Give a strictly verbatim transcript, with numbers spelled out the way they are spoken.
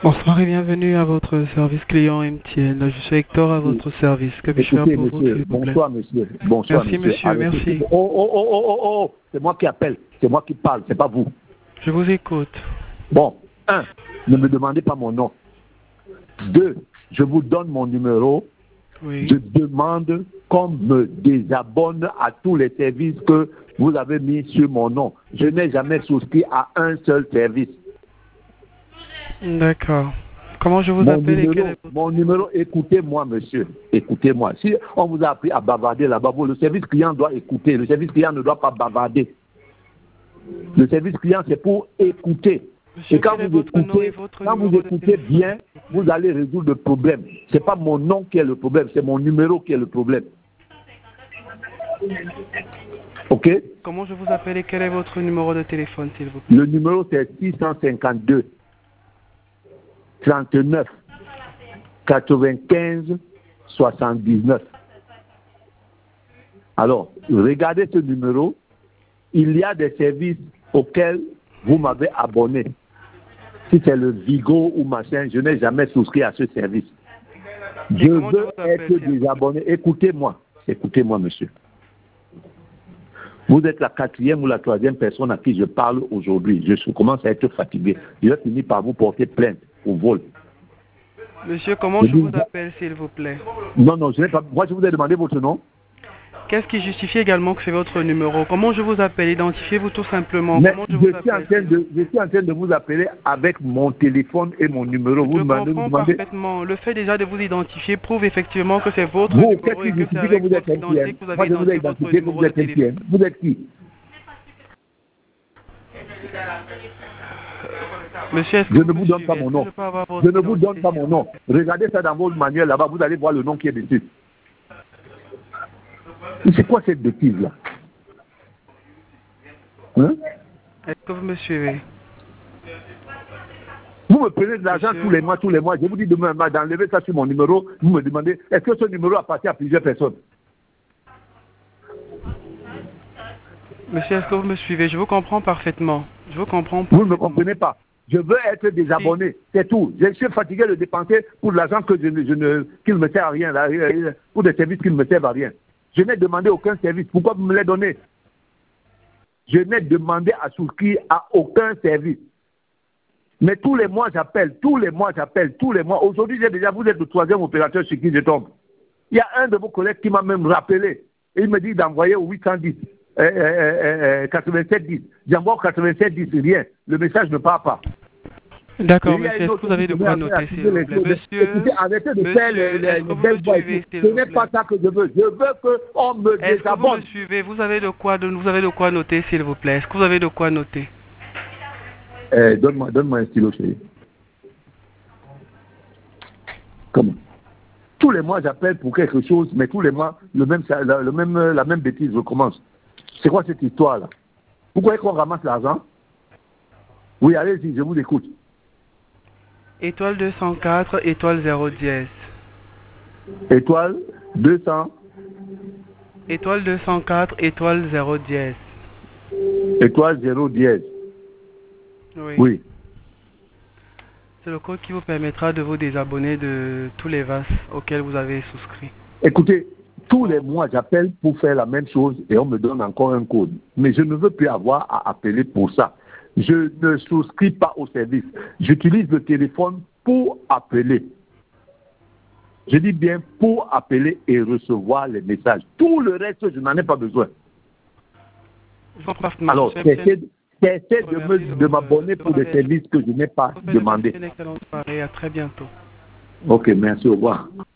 Bonsoir et bienvenue à votre service client M T N. Je suis Hector à votre service. Que puis-je faire Écoutez, pour vous, monsieur, s'il vous plaît? bonsoir, monsieur. Bonsoir, Merci, monsieur. monsieur, Arrêtez. merci. Oh, oh, oh, oh, oh, oh, c'est moi qui appelle. C'est moi qui parle, c'est pas vous. Je vous écoute. Bon, un, ne me demandez pas mon nom. Deux, je vous donne mon numéro. Oui. Je demande qu'on me désabonne à tous les services que vous avez mis sur mon nom. Je n'ai jamais souscrit à un seul service. D'accord. Comment je vous Mon appelle et numéro, quel est votre... mon numéro, écoutez-moi, monsieur. Écoutez-moi. Si on vous a appris à bavarder là-bas, le service client doit écouter. Le service client ne doit pas bavarder. Le service client, c'est pour écouter. Monsieur, et quand quel est vous votre nom et écoutez, votre quand vous numéro de écoutez téléphone? bien, vous allez résoudre le problème. Ce n'est pas mon nom qui est le problème, c'est mon numéro qui est le problème. OK? Comment je vous appelle et quel est votre numéro de téléphone, s'il vous plaît? Le numéro, c'est six cent cinquante-deux, trente-neuf, quatre-vingt-quinze, soixante-dix-neuf. Alors, regardez ce numéro. Il y a des services auxquels vous m'avez abonné. Si c'est le Vigo ou machin, je n'ai jamais souscrit à ce service. Je veux être désabonné. Écoutez-moi. Écoutez-moi, monsieur. Vous êtes la quatrième ou la troisième personne à qui je parle aujourd'hui. Je commence à être fatigué. Je vais finir par vous porter plainte au vol. Monsieur, comment je, je vous appelle, s'il vous plaît? Non, non, je n'ai pas... Moi, je vous ai demandé votre nom. Qu'est-ce qui justifie également que c'est votre numéro? Comment je vous appelle? Identifiez-vous tout simplement. Mais Comment je, je, vous suis appelle, en train de, je suis en train de vous appeler avec mon téléphone et mon numéro. Vous je demandez, comprends vous demandez... parfaitement. Le fait déjà de vous identifier prouve effectivement que c'est votre vous, numéro et que c'est avec vous êtes votre identité que vous avez Moi, je vous ai identifié votre identifié que numéro vous de êtes téléphone. Vous êtes qui? Monsieur, est-ce que je vous ne vous donne pas suivez? mon nom. Je, je ne vous donne pas mon nom. Regardez ça dans votre manuel là-bas, vous allez voir le nom qui est dessus. C'est quoi cette bêtise-là? Hein? Est-ce que vous me suivez? Vous me prenez de l'argent tous les mois, tous les mois. Je vous dis demain, d'enlever ça sur mon numéro. Vous me demandez, est-ce que ce numéro appartient à plusieurs personnes? Monsieur, est-ce que vous me suivez? Je vous comprends parfaitement. Je vous comprends parfaitement. Vous ne me comprenez pas. Je veux être désabonné, si. C'est tout. Je suis fatigué de dépenser pour de l'argent que je ne, je ne, qui ne me sert à rien, là, pour des services qui ne me servent à rien. Je n'ai demandé aucun service. Pourquoi vous me les donnez? Je n'ai demandé à souscrire à aucun service. Mais tous les mois, j'appelle, tous les mois, j'appelle, tous les mois. Aujourd'hui, j'ai déjà, vous êtes le troisième opérateur sur qui je tombe. Il y a un de vos collègues qui m'a même rappelé. Et il me dit d'envoyer au huit cent dix, euh, euh, euh, quatre-vingt-sept dix. J'envoie au quatre-vingt-sept dix, rien. Le message ne part pas. D'accord, monsieur, est-ce que vous avez de quoi noter, s'il vous plaît? Monsieur, écoutez, arrêtez de faire les, les, les belles voix. Ce n'est pas ça que je veux. Je veux qu'on me désabonne. Est-ce que vous me suivez? Vous avez de quoi, vous avez de quoi noter, s'il vous plaît? Est-ce que vous avez de quoi noter? Eh, donne-moi, donne-moi un stylo, chérie. Comment? Tous les mois, j'appelle pour quelque chose, mais tous les mois, le même, la, le même, la même bêtise recommence. C'est quoi cette histoire-là? Vous croyez qu'on ramasse l'argent? Oui, allez-y, je vous écoute. Étoile deux cent quatre, étoile zéro dièse. Étoile deux cents. Étoile deux cent quatre, étoile zéro dièse. Étoile zéro dièse. Oui. Oui. C'est le code qui vous permettra de vous désabonner de tous les V A S auxquels vous avez souscrit. Écoutez, tous les mois, j'appelle pour faire la même chose et on me donne encore un code. Mais je ne veux plus avoir à appeler pour ça. Je ne souscris pas au service. J'utilise le téléphone pour appeler. Je dis bien pour appeler et recevoir les messages. Tout le reste, je n'en ai pas besoin. Alors, cessez de, de m'abonner pour des services que je n'ai pas demandé. Une excellente soirée, à très bientôt. Ok, merci, au revoir.